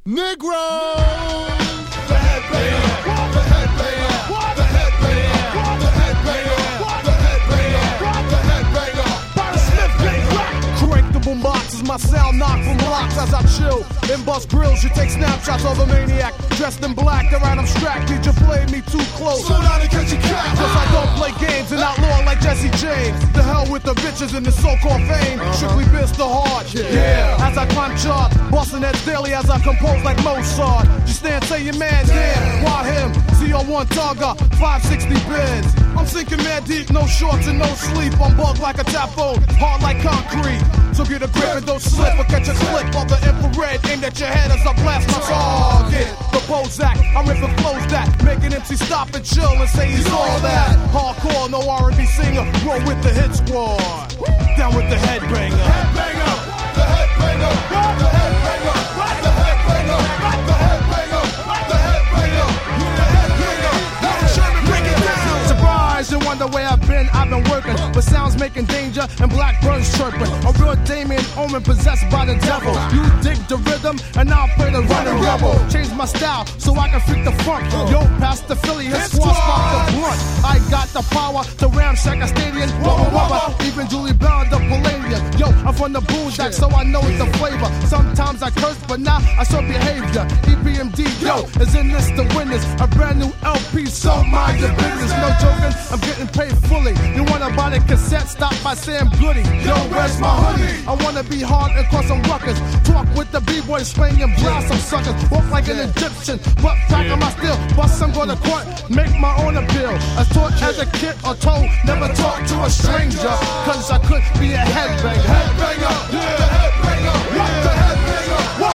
Negro! The headbanger, the headbanger, the headbanger, the headbanger, the headbanger, the headbanger. By the Smith gang crack. Crank the boom boxes, my sound knock from locks as I chill. And bust grills, you take snapshots of a maniac. Dressed in black, around I'm strapped. Did you play me too close? Slow down and catch a cat. Cause I don't play games and outlaw like Jesse James. The hell with the bitches in the so-called fame. Strictly biz the hard. Yeah. As I climb charts, busting heads daily as I compose like Mozart. Just stand, say your man, damn. Why him? CO1 Targa, 560 bins. I'm sinking mad deep, no shorts and no sleep. I'm bugged like a tap phone, hard like concrete. So get a grip and don't slip or catch a slip of the infrared aimed at your head as I blast my target. The Bozak, I'm ripping flows that make an MC stop and chill and say he's all that. Hardcore, no R&B singer, roll with the hit squad. Down with the headbanger. Headbanger, the headbanger, the headbanger, the headbanger, the headbanger, the headbanger, the headbanger. Sherman, break it down. Surprise, you wonder where I've been working. But sounds making danger and blackbirds chirping. A real Damien Omen possessed by the devil. You dig the rhythm and I'll play the running rebel. Change my style so I can freak the funk. Yo, past the Philly, his squad spark the blunt. I got the power to ramshack a stadium. Even Julie Bell, the Palladium. Yo, I'm from the boondock, so I know the flavor. Sometimes I curse, but now I show behavior. EPMD, yo, is in this to win this. A brand new LP, so mind your business. No joking, I'm getting paid fully. You wanna buy the cassette? Stop by Sam Goody. Yo, where's my hoodie? I wanna be hard and cause some ruckus. Talk with the B-boys, swing and blast some suckers. Walk like an Egyptian, but back on my steel. Bust some go to court, make my own appeal. As taught as a kid or told, never talk to a stranger. Cause I could be a headbanger. Headbanger, yeah, headbanger.